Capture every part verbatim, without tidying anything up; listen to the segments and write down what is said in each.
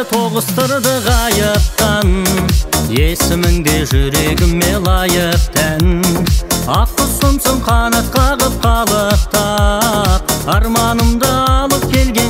тоғыстырды ғайыптан, есіміңде жүрегіме лайықтан. Ақ құсымсың қанат қағып қалықтап, арманымды алып келген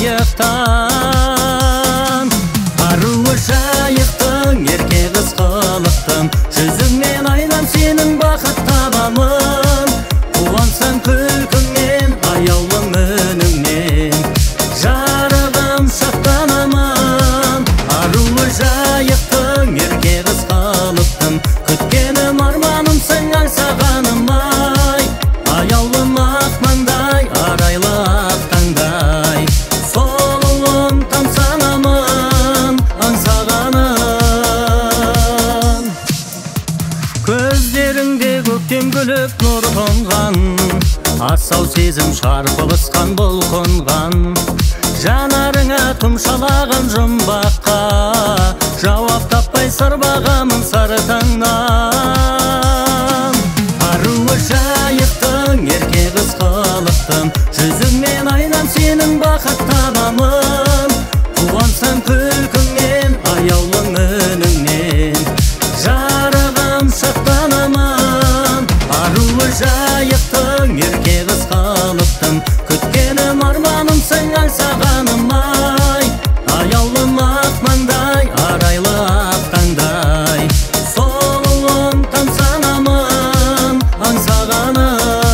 жайықтан. Аруы жайықтың, ерке қыз қылықтың, жүзіңнен айнам сенің бақыт табамын. Қуансаң күлкіңнен, аяулым үніңнен, жарығым шаттанамын. Аруы жайықтың, ерке қыз қылықтың, күткенім арманымсың аңсағаным ай. Аяулым ақ маңдай, арайлы ақ таңдай, сұлуым тамсанамын аңсағаным. Көздеріңде көктем күліп нұр тұнған, асау сезім шарпылысқан бұлқынған. Жанарыңа тұмшалаған жұмбаққа, жауап таппай сырбағамын сары таңнан. Аруы жайықтың, ерке қыз қылықтың, жүзіңнен айнам сенің бақыт табамын. Қуансаң күлкіңнен, аяулым үніңнен, жарығым шаттанамын. Аруы жайықтың, ерке қыз қылықтың, күткенім арманымсың аңсағаным ай. Аяулым ақ маңдай, арайлы ақ таңдай, сұлуым тамсанамын аңсағаным.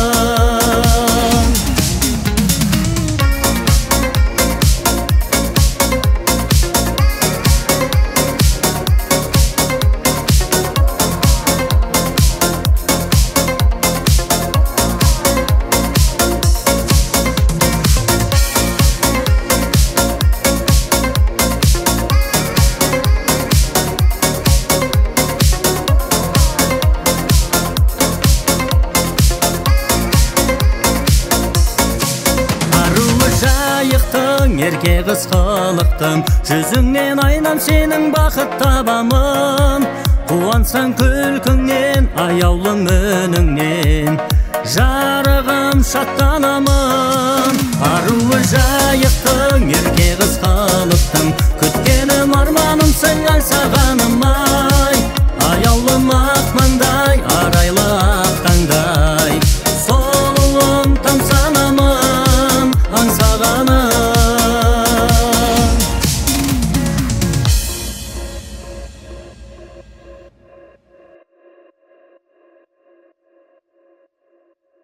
Жайықтың, ерке қыз қылықтың, жүзіңнен айнам сенің бақыт табамын. Қуансаң күлкіңнен, аяулым үніңнен, жарығым шаттанамын. Аруы жайықтың, ерке қыз қылықтың, күткенім арманымсың аңсағаным.